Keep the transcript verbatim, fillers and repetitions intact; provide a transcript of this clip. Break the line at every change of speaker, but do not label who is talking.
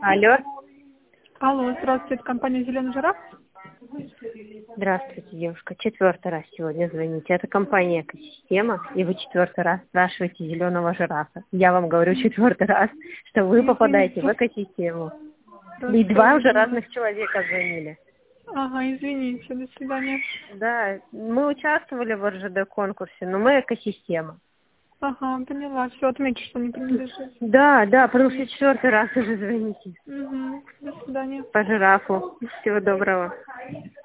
Алло.
Алло, здравствуйте, это компания «Зеленый жираф».
Здравствуйте, девушка. Четвертый раз сегодня звоните. Это компания «Экосистема», и вы четвертый раз спрашиваете зеленого жирафа. Я вам говорю четвертый раз, что вы попадаете в экосистему. И два уже разных человека звонили.
Ага, извините, до свидания.
Да, мы участвовали в эр жэ дэ конкурсе, но мы экосистема.
Ага, поняла. Все, отмечу, что не принадлежит.
Да, да, потому что четвертый раз уже звоните.
Угу. До свидания.
По жирафу. Всего доброго.